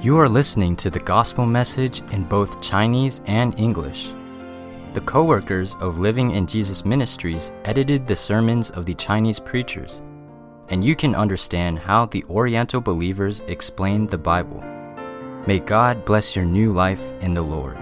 You are listening to the gospel message in both Chinese and English. The co-workers of Living in Jesus Ministries edited the sermons of the Chinese preachers, and you can understand how the Oriental believers explain the Bible. May God bless your new life in the Lord.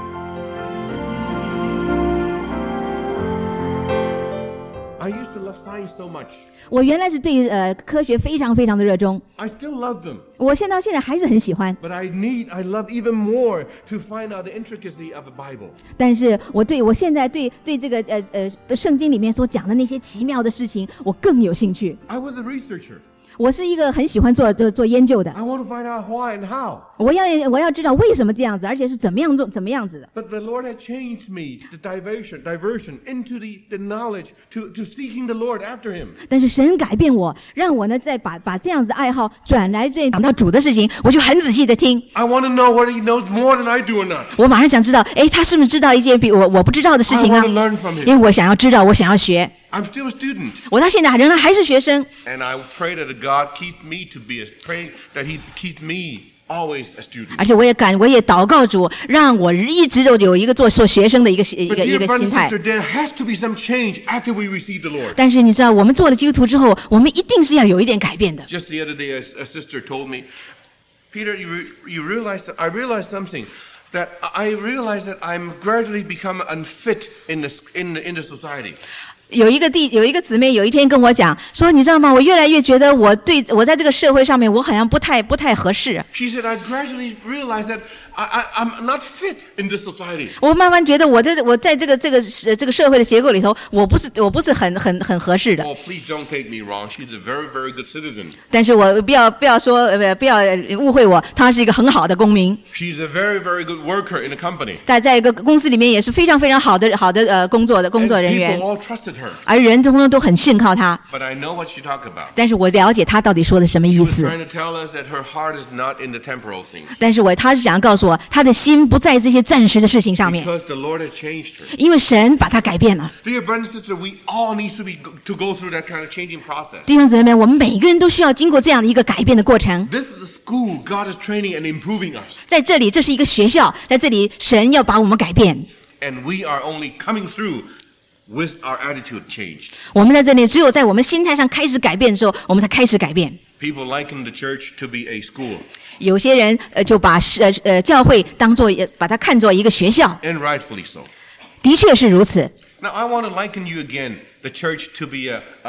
I used to love science so much. 我原来是对科学非常非常的热衷， I still love them. 我现在还是很喜欢， But I love even more to find out the intricacy of the Bible. 但是我现在对这个圣经里面所讲的那些奇妙的事情，我更有兴趣。 I was a researcher. 我是一个很喜欢做研究的， I want to find out why and how. 我要知道为什么这样子，而且是怎么样子的。 But the Lord had changed me, the diversion into the knowledge to seeking the Lord after Him. 但是神改变我，让我呢再把这样子的爱好转来对讲到主的事情，我就很仔细的听。 I want to know whether He knows more than I do or not. 我马上想知道，他是不是知道一件比我不知道的事 I 情啊 want to？ learn from 因 Him. 为我想要知道，我想要学。 I'm still a student. 我到现在仍然还是学生， And I pray that God keep me to be pray that He keep me always a student. 而且我也祷告主，让我一直都有一个做学生的一个 But dear brother 心 and 态。 sister, there has to be some change after we receive the Lord. 但是你知道，我们做了基督徒之后，我们一定是要有一点改变的。 Just the other day, a sister told me, Peter, you realize that I realized something. That I realize that I'm gradually become unfit in the society. 有一个姊妹有一天跟我讲说，你知道吗？我越来越觉得我在这个社会上面，我好像不太合适。 She said, I gradually realized that I'm not fit in this society. 我慢慢觉得我在这个社会的结构里头，我不是很合适的。 Oh, please don't take me wrong. She's a very, very good citizen. 但是我不要说不要误会我，她是一个很好的公民， She's a very, very good worker in the company. 在一个公司里面也是非常非常好的工作人 And 员 people，all trusted her. 而人通通都很信靠她。 But I know what she talked about. 但是我了解她到底说的什么 She 意 was 思。 trying to tell us that her heart is not in the temporal things. 但是她是想要告诉我，她的心不在这些暂时的事情上面， Because the Lord has changed her. 因为神把她改变了。 Dear brothers and sisters, we all need to go through that kind of changing process. 弟兄姊妹们，我们每一个人都需要经过这样的一个改变的过程。 This is a school. God is training and improving us. 在这里，这是一个学校，在这里，神要把我们改变。 And we are only coming through with our attitude changed. 我们在这里，只有在我们心态上开始改变的时候，我们才开始改变。 People liken the church to be a school. 有些人就把教会把它看作一个学校， And rightfully so. 的确是如此。 Now, I want to liken you again, the church to be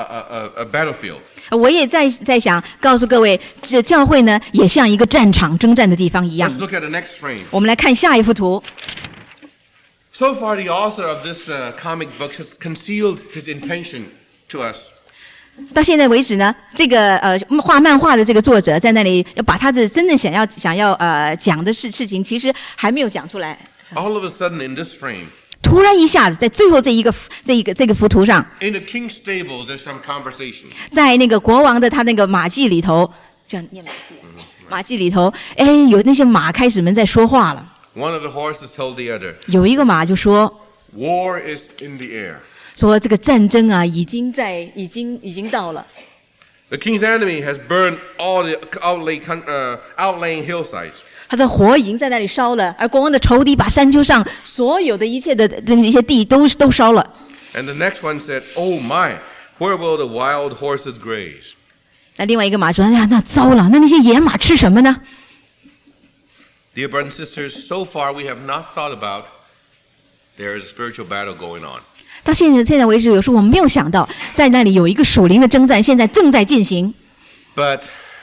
a battlefield. 我也在想告诉各位，这教会呢也像一个战场征战的地方一样 Let's。look at the next frame. 我们来看下一幅图。 So far, the author of this comic book has concealed his intention to us. 到现在为止呢，这个画漫画的这个作者在那里要把他的真正想要讲的事情，其实还没有讲出来。 All of a sudden, in this frame, 突然一下子，在最后这个幅图上， in the king's stable, there's some conversation. 在那个国王的他那个马厩里头，这样念马厩，马厩里头，有那些马开始们在说话了。 One of the horses told the other, 有一个马就说 war is in the air. 说这个战争啊，已经到了。 The king's enemy has burned all the outlying hillsides. 他说火已经在那里烧了，而国王的仇敌把山丘上所有的一切的一些地都烧了。 And the next one said, oh my, where will the wild horses graze? 那另外一个马说：“哎呀，那糟了，那些野马吃什么呢？” Dear brothers and sisters, so far we have not thought about there is a spiritual battle going on. 到现在为止，有时候我们没有想到，在那里有一个属灵的征战，现在正在进行。 But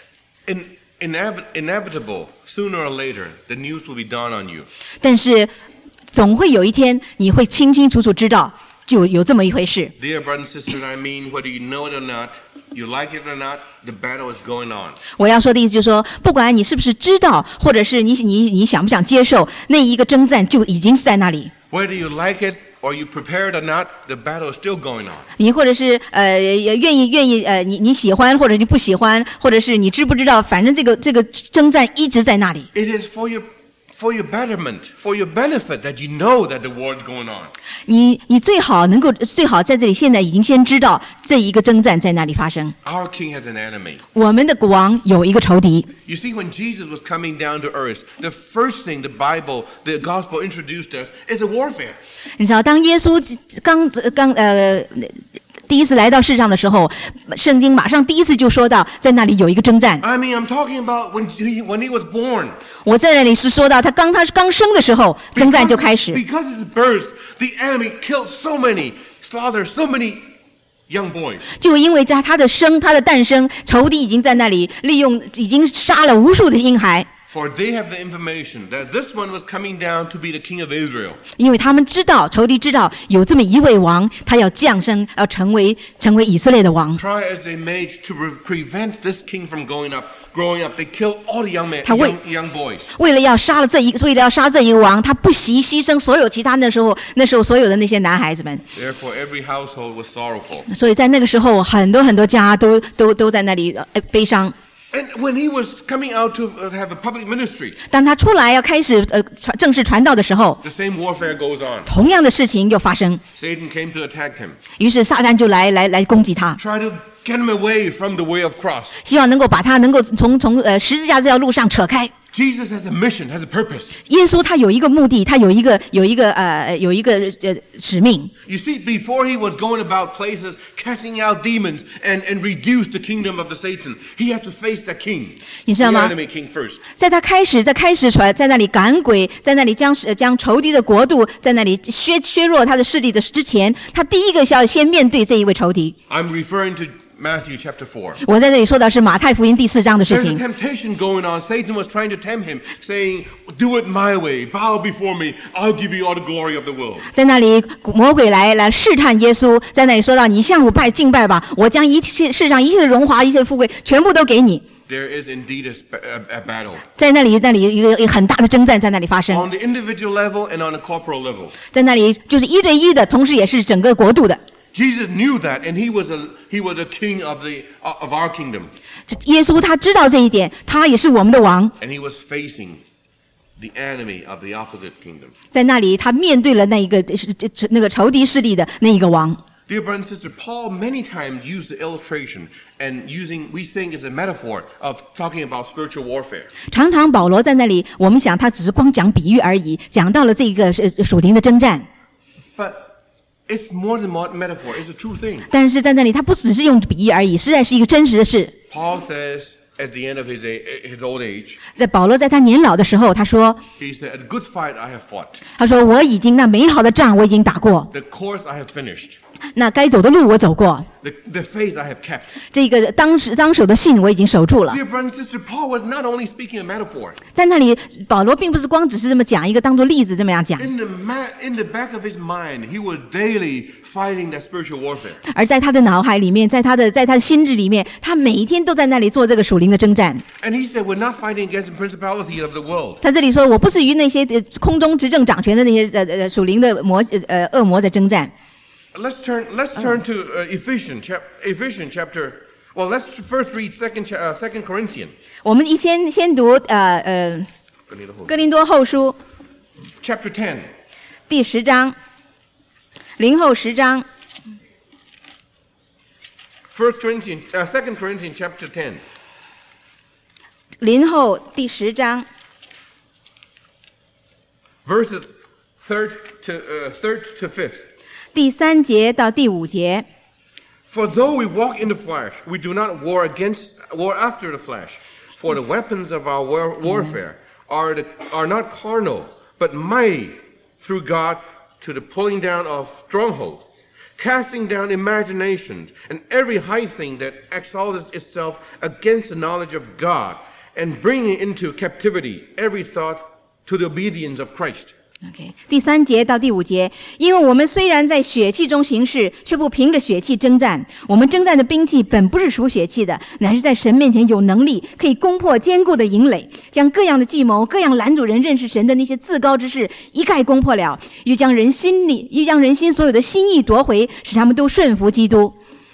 inevitable, sooner or later, the news will be dawned on you. 但是总会有一天，你会清清楚楚知道，就有这么一回事。 Dear brothers and sisters, I mean, whether you know it or not, you like it or not, the battle is going on. 我要说的意思就是说，不管你是不是知道，或者是你想不想接受，那一个征战就已经是在那里。 Whether you like it or you prepared or not, the battle is still going on. 你或者是愿意你喜欢，或者你不喜欢，或者是你知不知道，反正这个征战一直在那里。 It is for for your betterment, for your benefit, that you know that the war is going on. 你最好在这里现在已经先知道这一个征战在哪里发生。 Our king has an enemy. 我们的国王有一个仇敌。 You see, when Jesus was coming down to earth, the first thing the gospel introduced us is a warfare. 你知道，当耶稣第一次来到世上的时候，圣经马上第一次就说到，在那里有一个征战。 I mean, I'm talking about when he was born. 我在那里是说到他刚生的时候，征战就开始。 Because of his birth, the enemy killed slaughtered so many young boys. 就因为他的诞生，仇敌已经在那里已经杀了无数的婴孩。 For they have the information that this one was coming down to be the king of Israel. 因为他们仇敌知道有这么一位王，他要降生，要成为以色列的王。 Try as they may to prevent this king from growing up, they killed all the young boys. 为了要杀这一个王，他不惜牺牲所有其他那时候所有的那些男孩子们。 Therefore, every household was sorrowful. 所以在那个时候，很多家都在那里悲伤。 And when he was coming out to have a public ministry, 当他出来要开始正式传道的时候， the same warfare goes on. 同样的事情又发生。 Satan came to attack him, 于是撒旦就来攻击他， try to get him away from the way of cross. 希望能够把他从十字架这条路上扯开。 Jesus has a mission, has a purpose. 耶稣他有一个目的，他有一个使命。 You see, before he was going about places casting out demons and reduce the kingdom of the Satan, he had to face the king, 你知道 the 吗？ enemy king first. 在他开始在那里赶鬼，在那里将仇敌的国度在那里削弱他的势力的之前，他第一个要先面对这一位仇敌。 I'm referring to Matthew chapter 4. 我在这里说的是马太福音第4章的事 There's a 情。 temptation going on. Satan was trying to tempt him, saying, do it my way, bow before me, I'll give you all the glory of the world. 在那里，魔鬼来试探耶稣，在那里说到：“你向我敬拜吧，我将世上一切的荣华、一切的富贵，全部都给你。” There is indeed a battle. 在那里一个很大的征战在那里发生， On the individual level and on the corporal level. 在那里就是1对1的，同时也是整个国度的。 Jesus knew that, and he was a king of our kingdom. 耶稣他知道这一点，他也是我们的王。 And he was facing the enemy of the opposite kingdom. 在那里，他面对了那个仇敌势力的那一个王。 Dear brother and sister, Paul many times used the illustration and we think it's a metaphor of talking about spiritual warfare. 常常保罗在那里，我们想他只是光讲比喻而已，讲到了这个属灵的征战。 But it's more than metaphor, it's a true thing. 但是在那里，他不只是用比喻而已，实在是一个真实的事。 Paul says at the end of his old age, 在保罗在他年老的时候，他说 he said, "A good fight I have fought. ：“我已经那美好的仗我已经打过， The course I have finished. 那该走的路我走过， The faith I have kept." 这个当守的信我已经守住了。” Dear brother and sister, Paul was not only speaking a metaphor. 在那里，保罗并不是光只是这么讲一个当做例子这么样讲， In the back of his mind, he was daily fighting that spiritual warfare. 而在他的脑海里面，在他的心智里面，他每一天都在那里做这个属灵的征战。 And he said, "We're not fighting against the principality of the world." 他这里说：“我不是与那些空中执政掌权的那些属灵的恶魔在征战。” Let's turn to Ephesians chapter. Well, let's first read 2 Corinthians 我们先读哥林多后书 chapter 10. 第10章，林后10章。 2 Corinthians chapter 10. 林后第10章 Verses 3rd to 5th. 第3节到第5节。 For though we walk in the flesh, we do not war after the flesh. For the weapons of our warfare are not carnal, but mighty through God to the pulling down of strongholds, casting down imaginations and every high thing that exalts itself against the knowledge of God, and bringing into captivity every thought to the obedience of Christ. OK， 第3节到第5节，因为我们虽然在血气中行事，却不凭着血气征战。我们征战的兵器本不是属血气的，乃是在神面前有能力，可以攻破坚固的营垒，将各样的计谋、各样拦阻人认识神的那些自高之事一概攻破了，又将人心所有的心意夺回，使他们都顺服基督。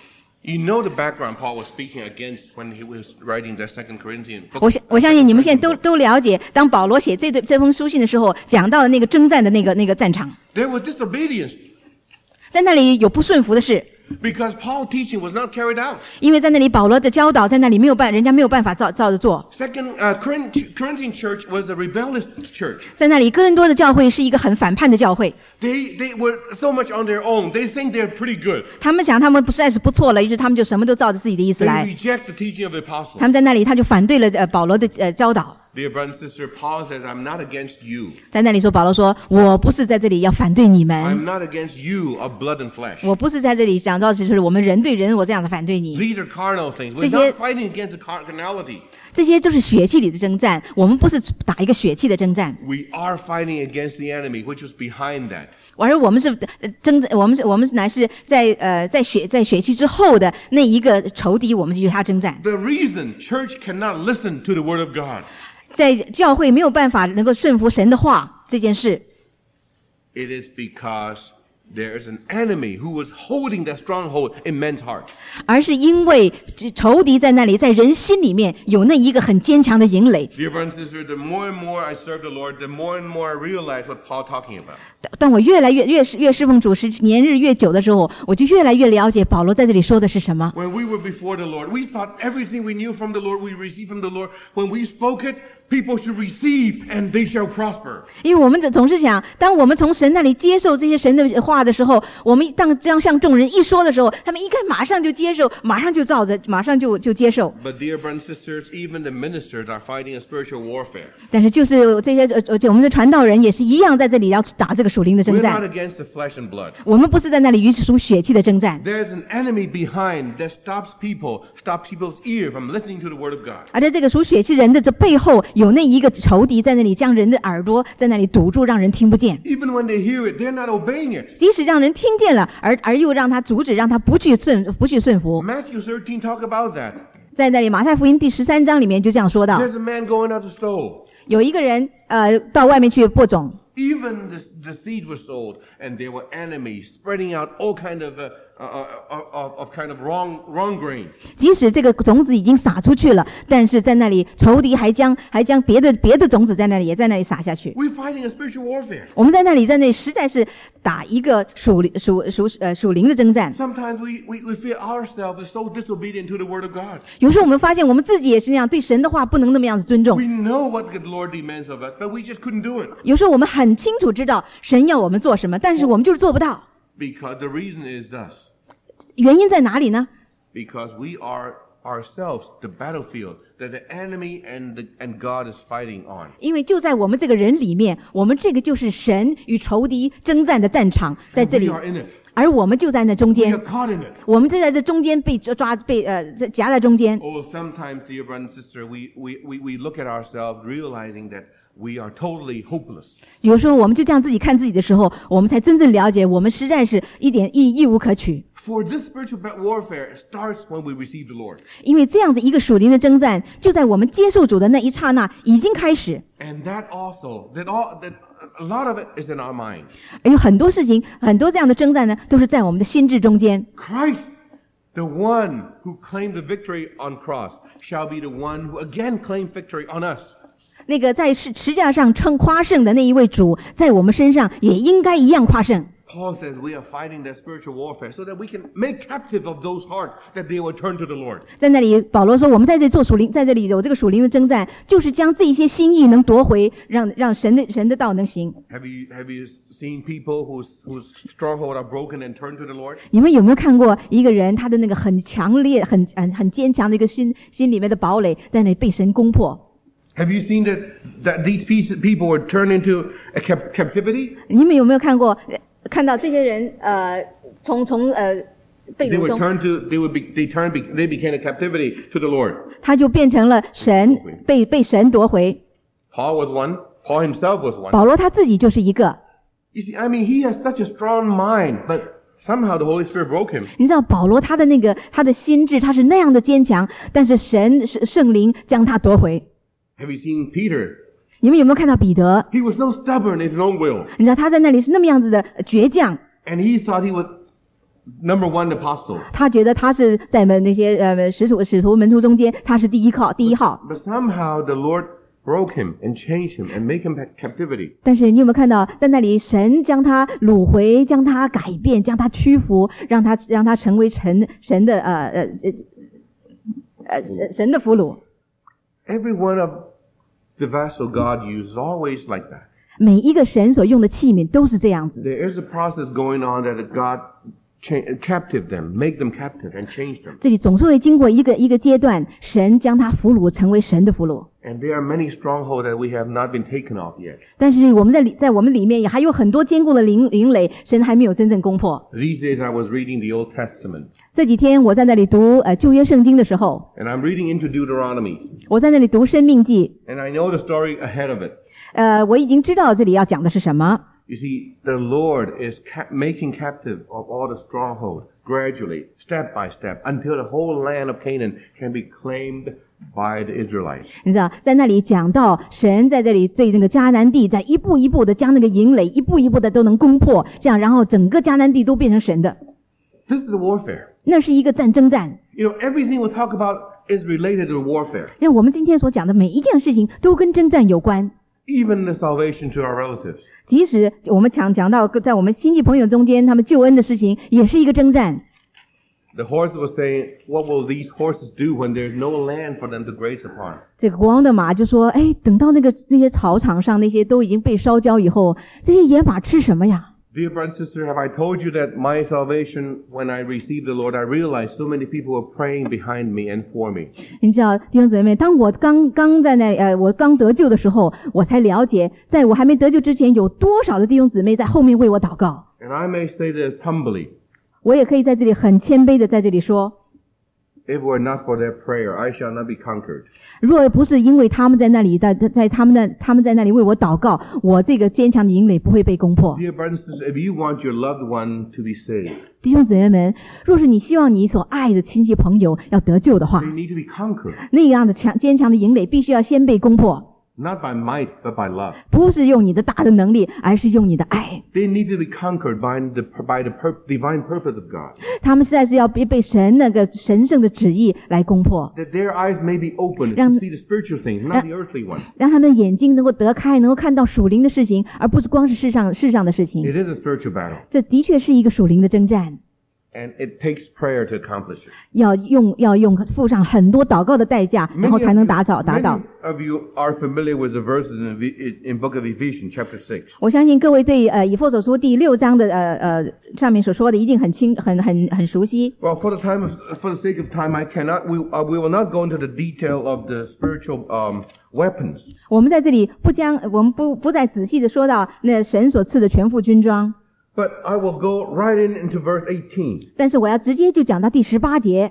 You know the background Paul was speaking against when he was writing the 2 Corinthians book. 我相信你们现在都了解，当保罗写这封书信的时候，讲到了那个征战的那个战场， There was disobedience 在那里有不顺服的事， because Paul's teaching was not carried out. 因为在那里保罗的教导在那里人家没有办法照着做。 Corinthian church was a rebellious church. 在那里哥林多的教会是一个很反叛的教会， They were so much on their own. They think they're pretty good. 他们想他们实在是不错了，于是他们就什么都照着自己的意思 They 来。 reject the teaching of the apostle. 他们在那里他就反对了保罗的教导， Dear brother and sister, Paul says, I'm not against you. 在那里说保罗说我不是在这里要反对你 I'm 们， not against you of blood and flesh. 我不是在这里讲到就是我们人对人我这样的反对你， These are carnal things. We're 这些 not fighting against the carnality. 这些都是血气里的征战，我们不是打一个血气的征战， We are fighting against the enemy, which was behind that. 而我们是我们乃是在血气之后的那一个仇敌，我们就与他征战。 The reason church cannot listen to the word of God, 在教会没有办法能够顺服神的话这件事， it is because there is an enemy who was holding that stronghold in men's heart. 而是因为仇敌在那里，在人心里面有那一个很坚强的营垒。 Dear brother and sister, the more and more I serve the Lord, the more and more I realize what Paul's talking about. 当我越侍奉主年日越久的时候，我就越来越了解保罗在这里说的是什么。 When we were before the Lord, we thought everything we knew from the Lord, we received from the Lord. When we spoke it, people should receive and they shall prosper. 因为我们总是想，当我们从神那里接受这些神的话的时候，我们这样向众人一说的时候，他们一看马上就接受，马上就照着，马上就接受。 But dear brothers and sisters, even the ministers are fighting a spiritual warfare. 但是就是这些我们的传道人也是一样，在这里要打这个属灵的征 We're 战 not。against the flesh and blood. 我们不是在那里与属血气的征战， There's an enemy behind that stops people's ear from listening to the word of God. 而在这个属血气人的这背后，有那一个仇敌在那里将人的耳朵在那里堵住，让人听不见。 Even when they hear it, they're not obeying it. 即使让人听见了，而又让他阻止，让他不去顺服。 Matthew 13 talk about that. 在那里马太福音第13章里面就这样说到， There's a man going out to sow. 有一个人到外面去播种， Even the seed was sold, and there were enemies spreading out all kind of wrong grain. 即使这个种子已经撒出去了，但是在那里仇敌还将别的种子在那里也在那里撒下去。 We're fighting a spiritual warfare. 我们在那里实在是打一个属灵的征战。 Sometimes we feel ourselves is so disobedient to the word of God. 有时候我们发现我们自己也是那样，对神的话不能那么样子尊重。 We know what the Lord demands of us, but we just couldn't do it. 有时候我们很清楚知道神要我们做什么，但是我们就是做不到。 Because the reason is thus. 原因在哪里呢？ Because we are ourselves the battlefield that the enemy and God is fighting on. 因为就在我们这个人里面，我们这个就是神与仇敌征战的战场，在这 We 里， are in it. 而我们就在那中 We 间 are，caught in it. 我们就在这中间被夹在中间。 Oh, sometimes, dear brother and sister, we look at ourselves realizing that we are totally hopeless. 有时候我们就这样自己看自己的时候，我们才真正了解，我们实在是一点义无可取。 For this spiritual warfare starts when we receive the Lord. 因为这样子一个属灵的征战，就在我们接受主的那一刹那已经开始。 And that a lot of it is in our mind. 而有很多事情，很多这样的征战呢，都是在我们的心智中间。 Christ, the one who claimed the victory on cross, shall be the one who again claimed victory on us. 那个在十架上夸胜的那一位主，在我们身上也应该一样夸胜。 Paul says we are fighting that spiritual warfare so that we can make captive of those hearts that they will turn to the Lord. 在那里，保罗说，我们在这做属灵，在这里有这个属灵的征战，就是将这一些心意能夺回，让神的道能行。 Have you seen people whose stronghold are broken and turn to the Lord? 你们有没有看过一个人，他的那个很强烈、很坚强的一个心里面的堡垒，在那里被神攻破？ Have you seen that these people were turned into a captivity? 你们有没有看到这些人从被掳中， they became a captivity to the Lord. 他就变成了神被神夺回。 Paul was one. Paul himself was one. 保罗他自己就是一个。 You see, I mean, he has such a strong mind, but somehow the Holy Spirit broke him. 你知道保罗他的心智他是那样的坚强，但是圣灵将他夺回。 Have you seen Peter? 你们有没有看到彼得？ He was so stubborn in his own will. 你知道他在那里是那么样子的倔强， And he thought he was number one apostle. 他觉得他是在那些使徒门徒中间，他是第一号。 But somehow the Lord broke him and changed him and make him captivity. 但是你有没有看到，在那里神将他掳回，将他改变，将他屈服，让他成为神的俘虏。 Every one of the vessel God uses is always like that. 每一个神所用的器皿都是这样子。 There is a process going on that God captive them, make them captive and change them. 这里总是会经过一个阶段，神将他俘虏成为神的俘虏。 And there are many strongholds that we have not been taken off yet. 但是我们在我们里面也还有很多坚固的营垒，神还没有真正攻破。 These days I was reading the Old Testament. 这几天我在那里读旧约圣经的时候， And I'm reading into Deuteronomy. 我在那里读申命记。 And I know the story ahead of it. 我已经知道这里要讲的是什么。 You see, the Lord is making captive of all the strongholds gradually, step by step, until the whole land of Canaan can be claimed by the Israelites. 你知道，在那里讲到神在这里对那个迦南地，在一步一步的将那个营垒一步一步的都能攻破，这样然后整个迦南地都变成神的。 This is the warfare. 那是一个征战。 You know, everything we talk about is related to warfare. 因为我们今天所讲的每一件事情都跟征战有关。 Even the salvation to our relatives. 即使我们讲到在我们亲戚朋友中间他们救恩的事情，也是一个征战。 The horse was saying, what will these horses do when there's no land for them to graze upon? 这个国王的马就说，等到那些草场上那些都已经被烧焦以后，这些野马吃什么呀？ Dear brother and sister, have I told you that my salvation, when I received the Lord, I realized so many people were praying behind me and for me. 你知道，弟兄姊妹，当我刚在那我刚得救的时候，我才了解，在我还没得救之前，有多少的弟兄姊妹在后面为我祷告。 And I may say this humbly. 我也可以在这里很谦卑的在这里说， If it were not for their prayer, I shall not be conquered. 若不是因为他们在那里在他们在那里为我祷告，我这个坚强的营垒不会被攻破。 Dear brothers and sisters, if you want your loved one to be saved, 弟兄姊妹们，若是你希望你所爱的亲戚朋友要得救的话， they need to be conquered. 那样的坚强的营垒必须要先被攻破。 Not by might, but by love. 不是用你的大的能力，而是用你的爱。 They need to be conquered by the divine purpose of God. 他们实在是要被神那个神圣的旨意来攻破， That their eyes may be opened 让 to see the spiritual things, not the earthly ones. 让他们的眼睛能够得开，能够看到属灵的事情，而不是光是世上的事情。 It is a spiritual battle. 这的确是一个属灵的征战， And it takes prayer to accomplish it. 要付上很多祷告的代价，然后才能达到。 Many of you are familiar with the verses in Book of Ephesians, chapter 6. 我相信各位对以弗所书第6章的上面所说的一定很熟悉。 Well, for the sake of time, we will not go into the detail of the spiritual weapons. 我们在这里我们不再仔细的说到那神所赐的全副军装。 But I will go right into verse 18. 但是我要直接就讲到第18节，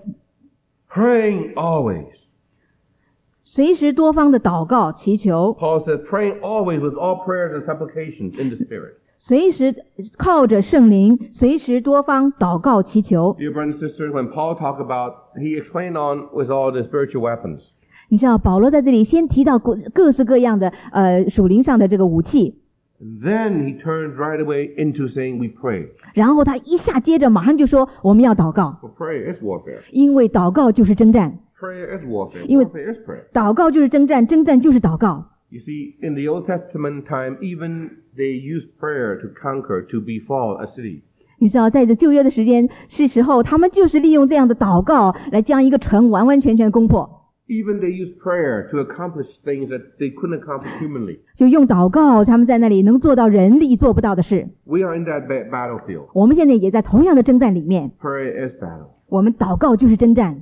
Praying always. 随时多方的祷告祈求， Paul says, praying always with all prayers and supplications in the Spirit. 随时靠着圣灵，随时多方祷告祈求。 Dear brothers and sisters, when Paul talked about, he explained on with all the spiritual weapons. 你知道保罗在这里先提到各式各样的属灵上的这个武器， Then he turns right away into saying we pray. 然后他接着马上就说我们要祷告， For prayer is warfare. 因为祷告就是征战， Prayer is warfare. 因为 Warfare is prayer. 祷告就是征战，征战就是祷告。 You see, in the Old Testament time, even they used prayer to conquer, to befall a city. 你知道在这旧约的是时候，他们就是利用这样的祷告来将一个城完完全全攻破。 Even they used prayer to accomplish things that they couldn't accomplish humanly. 就用祷告，他们在那里能做到人力做不到的事。 We are in that battlefield. 我们现在也在同样的征战里面， Prayer is battle. 我们祷告就是征战。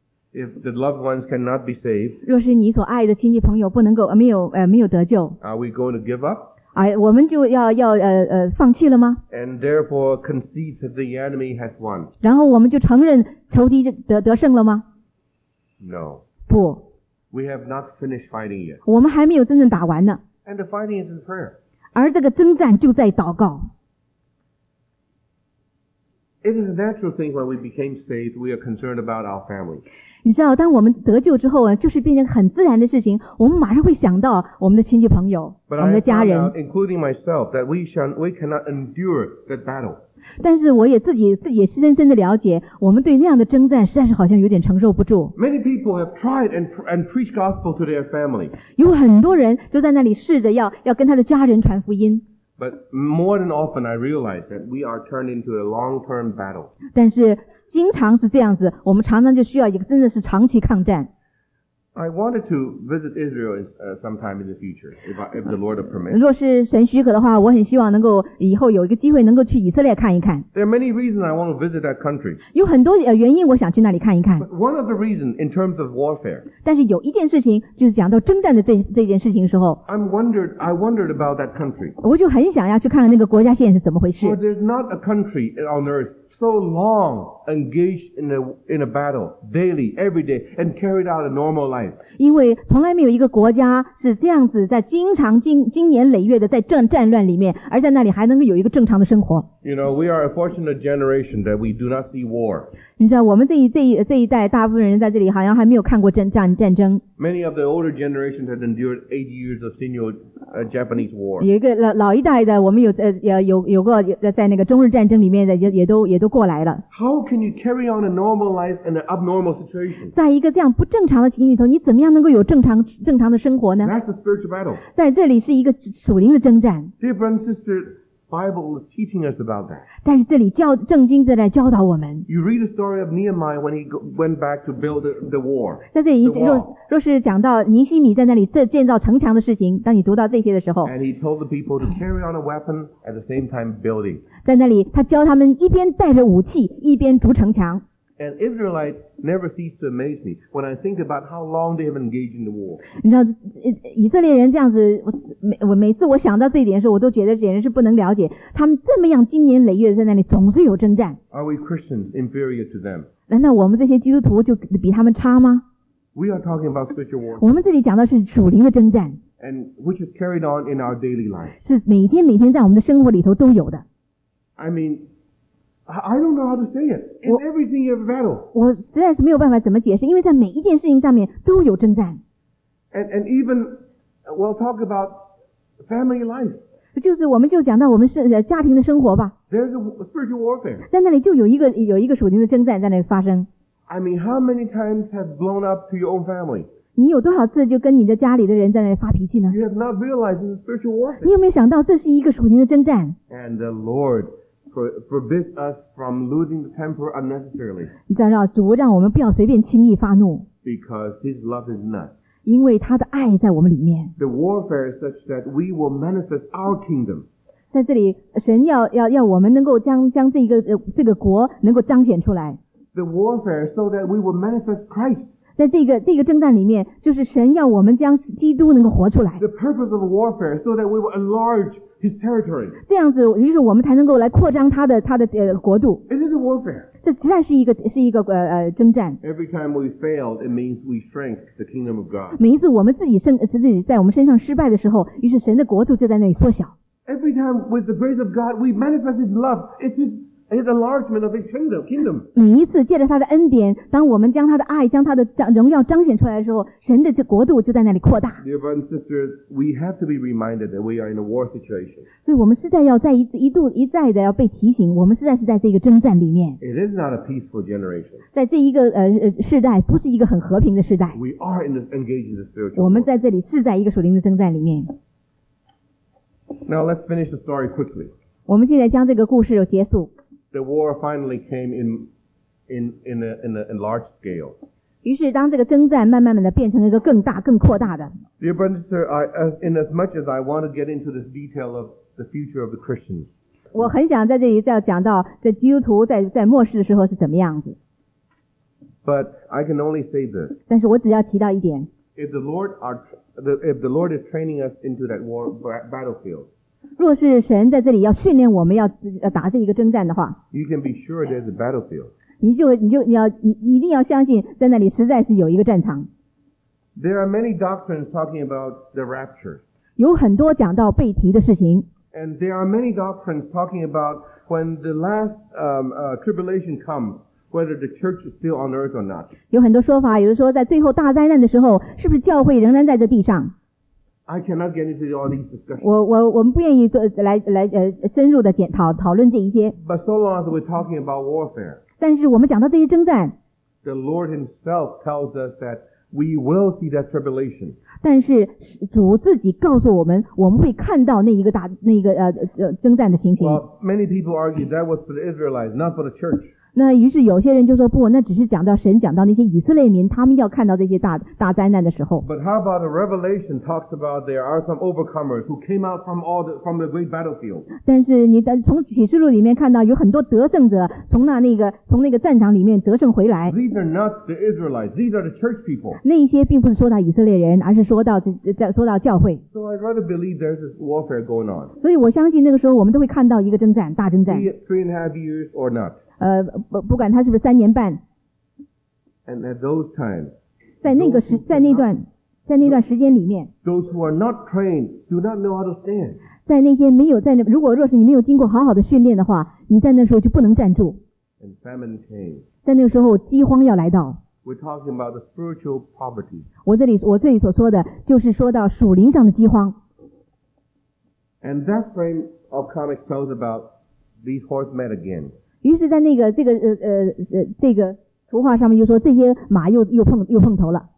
If the loved ones cannot be saved, 若是你所爱的亲戚朋友不能够没有得救， are we going to give up 我们就要放弃了吗？ and therefore concede that the enemy has won? 然后我们就承认仇敌得胜了吗？ No. 不， We have not finished fighting yet. 我们还没有真正打完呢。 And the fighting is in prayer. 而这个征战就在祷告。 It is a natural thing when we became saved, we are concerned about our family. 你知道，当我们得救之后啊，就是变成很自然的事情，我们马上会想到我们的亲戚朋友、我 But 们 I 的 have 家 found 人。 out, including myself, that we cannot endure that battle. 但是我也自己也深深的了解，我们对那样的征战实在是好像有点承受不住。 Many people have tried and preached gospel to their family. 有很多人就在那里试着要跟他的家人传福音。 But more than often I realize that we are turned into a long-term battle. 但是经常是这样子，我们常常就需要一个真的是长期抗战。 I wanted to visit Israel sometime in the future, if the Lord will permit. 若是神许可的话，我很希望能够以后有一个机会能够去以色列看一看。 There are many reasons I want to visit that country. 有很多原因，我想去那里看一看。 But one of the reasons, in terms of warfare, 但是有一件事情，就是讲到征战的这件事情的时候， I wondered about that country. 我就很想要去看看那个国家现在是怎么回事。 For there's not a country on earth so long engaged in a battle daily, every day, and carried out a normal life. 因为从来没有一个国家是这样子在经年累月的在战乱里面，而在那里还能够有一个正常的生活。 You know, we are a fortunate generation that we do not see war. 你知道，我们这一代大部分人在这里好像还没有看过战争。 Many of the older generations have endured 80 years of Sino-Japanese war. 有一个老一代的，我们有过在那个中日战争里面的也都过来了。 How can you carry on a normal life in an abnormal situation? 在一个这样不正常的情形里头，你怎么样能够有正常的生活呢？ That's the spiritual battle. 在这里是一个属灵的征战。 Dear brothers and sisters, Bible is teaching us about that. 但是这里圣经在教导我们。 You read the story of Nehemiah when he went back to build the wall. 在这里 The wall. 若是讲到尼希米在那里建造城墙的事情，当你读到这些的时候， And he told the people to carry on a weapon at the same time building. 在那里他教他们一边带着武器一边筑城墙。 And Israelites never cease to amaze me when I think about how long they have engaged in the war. 你知道以色列人这样子，我每次我想到这一点的时候，我都觉得简直是不能了解，他们这么样经年累月的在那里总是有征战。 Are we Christians inferior to them? 难道我们这些基督徒就比他们差吗？ We are talking about spiritual war, 我们这里讲的是属灵的征战， and which is carried on in our daily life. 是每天在我们的生活里头都有的。 I mean, I don't know how to say it. In everything you have a battle. 我实在是没有办法怎么解释，因为在每一件事情上面都有征战。 And even, we'll talk about family life. 就是我们就讲到我们是家庭的生活吧， There's a spiritual warfare. 在那里就有一个属灵的征战在那里发生。 I mean, how many times have blown up to your own family? 你有多少次就跟你的家里的人在那里发脾气呢？ You have not realized this is spiritual 你 warfare. 有没有想到这是一个属灵的征战？ And the Lord forbids us from losing the temper unnecessarily 你知道主让我们不要随便轻易发怒， because His love is in us. 因为他的爱在我们里面。 The warfare is such that we will manifest our kingdom. 在这里，神要我们能够将这个国能够彰显出来。 The warfare so that we will manifest Christ. 在这个征战里面，就是神要我们将基督能够活出来。 The purpose of warfare so that we will enlarge His territory. 这样子，于是我们才能够来扩张他的国度。 It is a warfare. 这实在是一个征战。 Every time we failed, it means we shrank the kingdom of God. 每一次我们自己在我们身上失败的时候，于是神的国度就在那里缩小。 Every time with the grace of God, we manifest His love. It's His enlargement of His kingdom. 每一次借着他的恩典，当我们将他的爱、将他的荣耀彰显出来的时候，神的这国度就在那里扩大。 Dear brothers and sisters, we have to be reminded that we are in a war situation. 所以我们实在要一再的要被提醒，我们实在是在这个征战里面， It is not a peaceful generation. 在这一个世代不是一个很和平的世代， We are engaged in the spiritual 我们 war. 在这里是在一个属灵的征战里面。 Now let's finish the story quickly. 我们现在将这个故事结束。 The war finally came in a large scale. 于是当这个征战慢慢的变成了一个更大、更扩大的。 Dear brothers and sisters, in as much as I want to get into this detail of the future of the Christians, 我很想在这里再讲到这基督徒在末世的时候是怎么样子， but I can only say this. 但是我只要提到一点， If the Lord is training us into that war battlefield, 若是神在这里要训练我们要打这一个征战的话， you can be sure there's a battlefield. 你一定要相信，在那里实在是有一个战场。 There are many doctrines talking about the rapture, 有很多讲到被提的事情， and there are many doctrines talking about when the last tribulation comes, whether the church is still on earth or not. 有很多说法，有的说在最后大灾难的时候，是不是教会仍然在这地上？ I cannot get into all these discussions. 我们不愿意深入的讨论这一些。 But so long as we're talking about warfare, 但是我们讲到这些征战， the Lord Himself tells us that we will see that tribulation. 但是主自己告诉我们，我们会看到那一个征战的情形。 Well, many people argue that was for the Israelites, not for the church. 那于是有些人就说不，那只是讲到神讲到那些以色列民，他们要看到这些大灾难的时候。 But how about the Revelation talks about there are some overcomers who came out from the great battlefield. 但是你从启示录里面看到有很多得胜者从那个战场里面得胜回来。 These are not the Israelites; these are the church people. 那一些并不是说到以色列人，而是说到教会。 So I'd rather believe there's this warfare going on. 所以我相信那个时候我们都会看到一个征战，大征战。 Be it 3.5 years or not. 不管他是不是3年半。 And at those times, 在那段时间里面， those who are not trained do not know how to stand. 在那些如果若是你没有经过好好的训练的话，你在那时候就不能站住。 And famine came. 在那个时候饥荒要来到。 We're talking about the spiritual poverty. 我这里所说的就是说到属灵上的饥荒。 And that frame of comics tells about these horsemen again. 于是在这个图画上面就说这些马又碰头了。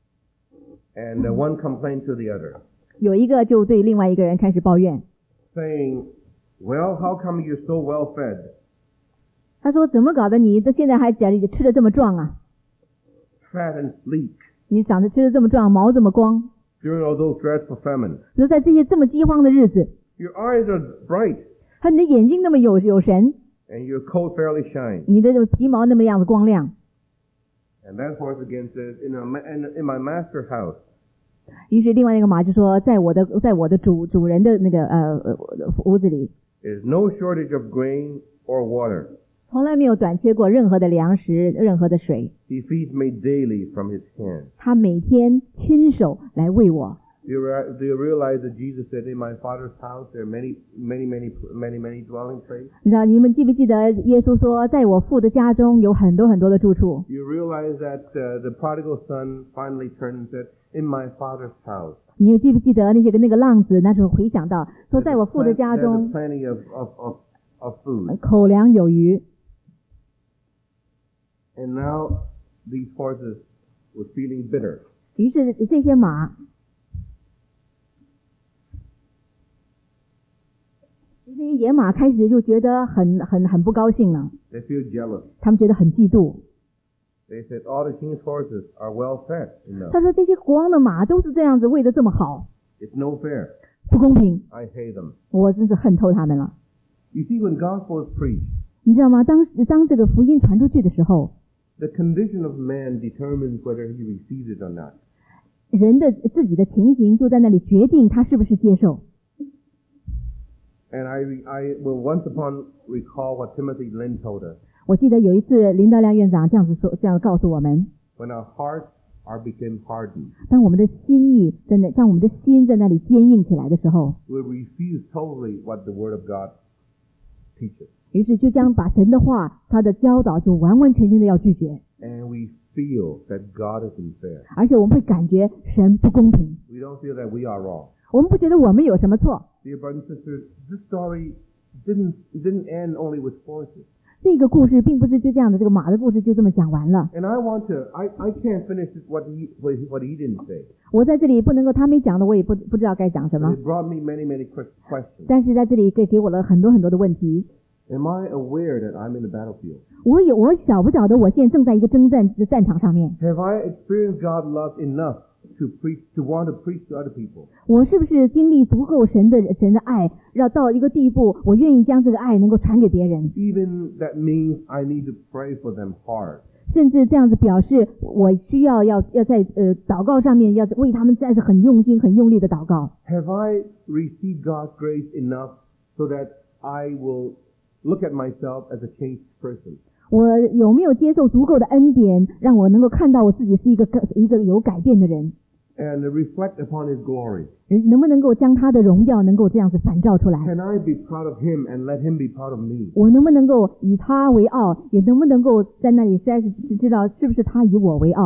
And one complained to the other, 有一个就对另外一个人开始抱怨， saying, "Well, how come you're so well fed? 他说怎么搞的你现在还吃得这么壮啊， Fat and sleek, 你长得吃得这么壮，毛这么光， during all those dreadful famine. 就在这些这么饥荒的日子， Your eyes are bright, 你的眼睛那么有神， and your coat fairly shines." 你的皮毛那么样子光亮。 And that horse again says, "In my master's house, 于是另外一个马就说，在我的主人的那个屋子里， there is no shortage of grain or water. 从来没有短缺过任何的粮食，任何的水。 He feeds me daily from his hand." 他每天亲手来喂我。 Do you realize that Jesus said, "In my Father's house there are many dwelling places"? 你知道你们记不记得耶稣说，在我父的家中有很多很多的住处？ You realize that the prodigal son finally turned and said, "In my Father's house." 你又记不记得那个浪子那时候回想到说，在我父的家 There's 中 plenty of food. 口粮有余。 And now these horses were feeling bitter. 于是这些马，这些野马开始就觉得很不高兴了， They feel jealous. 他们觉得很嫉妒。 They said, "All the king's horses are well fed enough. 他说这些国王的马都是这样子喂得这么好， It's no fair. 不公平， I hate them." 我真是恨透他们了。 You see, when gospel is preached, 你知道吗？当这个福音传出去的时候， the condition of man determines whether he receives it or not. 人的自己的情形就在那里决定他是不是接受。 And I will once upon recall what Timothy Lin told us. 我记得有一次林德亮院长这样告诉我们， When our hearts become hardened, 当我们的心在那里坚硬起来的时候， we refuse totally what the Word of God teaches. 于是就将把神的话他的教导就完完全全的要拒绝， And we feel that God is unfair. 而且我们会感觉神不公平， We don't feel that we are wrong. 我们不觉得我们有什么错。 Dear brothers and sisters, this story didn't end only with horses. 这个故事并不是就这样的，这个马的故事就这么讲完了。 And I can't finish what he didn't say. 我在这里不能够，他没讲的我也不知道该讲什 But 么 it。brought me many questions. 但是在这里给我了很多很多的问题。 Am I aware that I'm in the battlefield? 我晓不晓得我现在正在一个征战的战场上面？ Have I experienced God's love enough to want to preach to other people? 我是不是经历足够神的爱，要到一个地步，我愿意将这个爱能够传给别人， Even that means I need to pray for them hard. 甚至这样子表示我需要在祷告上面要为他们再是很用心、很用力的祷告。 Have I received God's grace enough so that I will look at myself as a changed person? 我有没有接受足够的恩典，让我能够看到我自己是一个有改变的人， And reflect upon His glory. 能不能够将他的荣耀能够这样子反照出来？ Can I be proud of Him and let Him be proud of me? 我能不能够以他为傲，也能不能够在那里实在是知道是不是他以我为傲？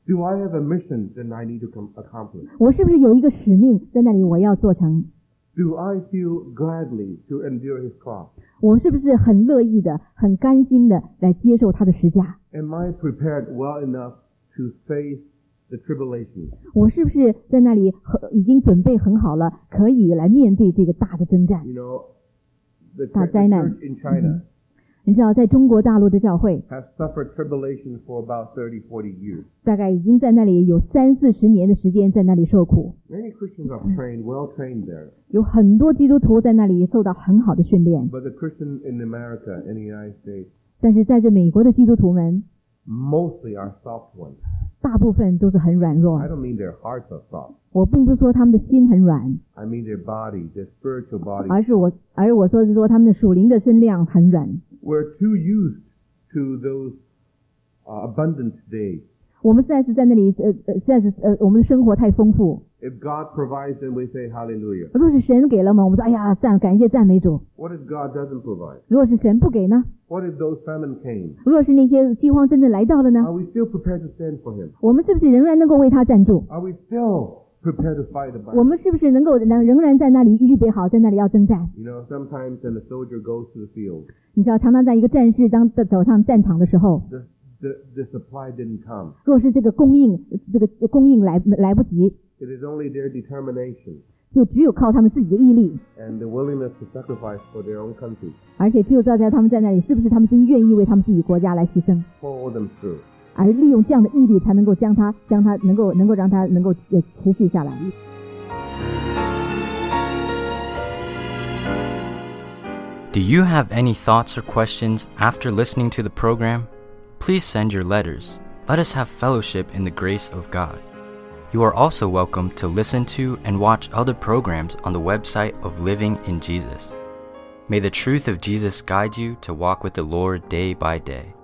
Do I have a mission that I need to accomplish? 我是不是有一个使命在那里我要做成？ Do I feel gladly to endure his cross? 我是不是很乐意的、很甘心的来接受他的十架？ Am I prepared well enough to face the tribulation? 我是不是在那里已经准备很好了，可以来面对这个大的征战？ You know, the 大灾难。 church in China 你知道，在中国大陆的教会， has suffered tribulation for about 30, 40 years. 大概已经在那里有30-40年的时间在那里受苦， Many Christians are trained, well trained there. 有很多基督徒在那里受到很好的训练。 But the Christians in America, in the United States, 但是在这美国的基督徒们， mostly are soft ones. 大部分都是很软弱 I。don't mean their hearts are soft. 我并不是说他们的心很软， I mean their body, their spiritual body. 而我说是说他们的属灵的身量很软。 We're too used to those abundant days. 我们实在是在那里实在是我们的生活太丰富。 If God provides, then we say hallelujah. 若是神给了嘛，我们说哎呀感谢赞美主。 What if God doesn't provide? 如果是神不给呢？ What if those famine came? 如果是那些饥荒真正来到了呢？ Are we still prepared to stand for him? 我们是不是仍然能够为他站住？ Are we still prepared to fight the 我 battle? 们是不是能够仍然在那里预备好，在那里要征战？ You know, sometimes when a soldier goes to the field, 你知道，常常在一个战士走上战场的时候， the supply didn't come. 若是这个供应来不及， It is only their determination 就只有靠他们自己的毅力， and the willingness to sacrifice for their own country 而且只有在他们在那里，是不是他们真愿意为他们自己国家来牺牲？ pull them through. 而利用这样的毅力，才能够将它能够让它能够持续下来。 Do you have any thoughts or questions after listening to the program? Please send your letters. Let us have fellowship in the grace of God. You are also welcome to listen to and watch other programs on the website of Living in Jesus. May the truth of Jesus guide you to walk with the Lord day by day.